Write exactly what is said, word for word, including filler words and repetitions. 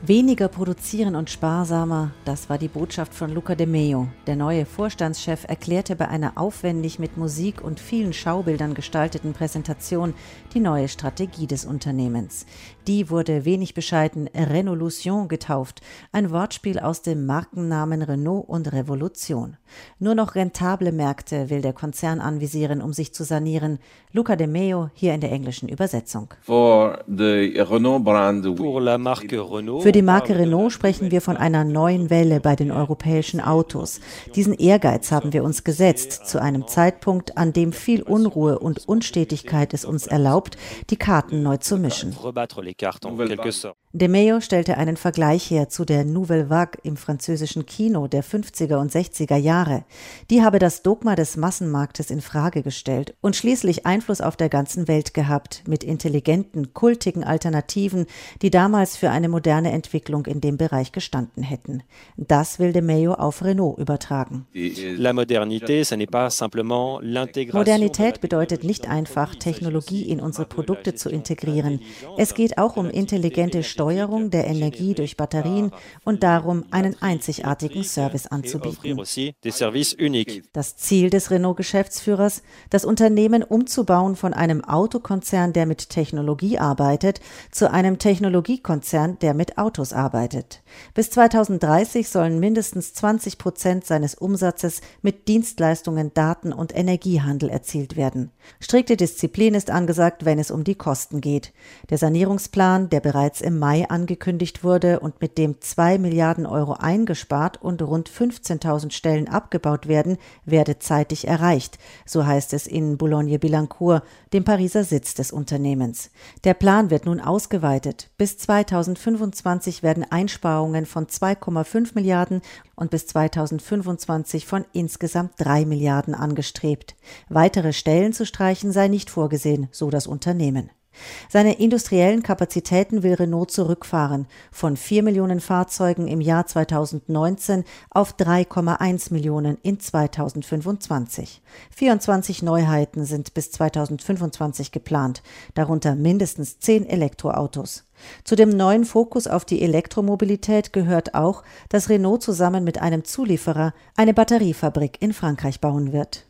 Weniger produzieren und sparsamer, das war die Botschaft von Luca de Meo. Der neue Vorstandschef erklärte bei einer aufwendig mit Musik und vielen Schaubildern gestalteten Präsentation die neue Strategie des Unternehmens. Die wurde wenig bescheiden Renolution getauft, ein Wortspiel aus dem Markennamen Renault und Revolution. Nur noch rentable Märkte will der Konzern anvisieren, um sich zu sanieren. Luca de Meo hier in der englischen Übersetzung. For the Renault brand, Pour la marque Renault. Für die Marke Renault sprechen wir von einer neuen Welle bei den europäischen Autos. Diesen Ehrgeiz haben wir uns gesetzt, zu einem Zeitpunkt, an dem viel Unruhe und Unstetigkeit es uns erlaubt, die Karten neu zu mischen. De Meo stellte einen Vergleich her zu der Nouvelle Vague im französischen Kino der fünfziger und sechziger Jahre. Die habe das Dogma des Massenmarktes in Frage gestellt und schließlich Einfluss auf der ganzen Welt gehabt, mit intelligenten, kultigen Alternativen, die damals für eine moderne Entwicklung in dem Bereich gestanden hätten. Das will de Meo auf Renault übertragen. La modernité, ce n'est pas simplement l'intégration. Modernität bedeutet nicht einfach, Technologie in unsere Produkte zu integrieren. Es geht auch um intelligente Steuerung der Energie durch Batterien und darum, einen einzigartigen Service anzubieten. Das Ziel des Renault-Geschäftsführers, das Unternehmen umzubauen von einem Autokonzern, der mit Technologie arbeitet, zu einem Technologiekonzern, der mit Autos arbeitet. Bis zweitausenddreißig sollen mindestens zwanzig Prozent seines Umsatzes mit Dienstleistungen, Daten und Energiehandel erzielt werden. Strikte Disziplin ist angesagt, wenn es um die Kosten geht. Der Sanierungsplan, der bereits im Mai angekündigt wurde und mit dem zwei Milliarden Euro eingespart und rund fünfzehntausend Stellen abgebaut werden, werde zeitig erreicht. So heißt es in Boulogne-Billancourt, dem Pariser Sitz des Unternehmens. Der Plan wird nun ausgeweitet. Bis zweitausendfünfundzwanzig werden Einsparungen von zwei Komma fünf Milliarden und bis zweitausendfünfundzwanzig von insgesamt drei Milliarden angestrebt. Weitere Stellen zu streichen sei nicht vorgesehen, so das Unternehmen. Seine industriellen Kapazitäten will Renault zurückfahren, von vier Millionen Fahrzeugen im Jahr zweitausendneunzehn auf drei Komma eins Millionen in zweitausendfünfundzwanzig. vierundzwanzig Neuheiten sind bis zweitausendfünfundzwanzig geplant, darunter mindestens zehn Elektroautos. Zu dem neuen Fokus auf die Elektromobilität gehört auch, dass Renault zusammen mit einem Zulieferer eine Batteriefabrik in Frankreich bauen wird.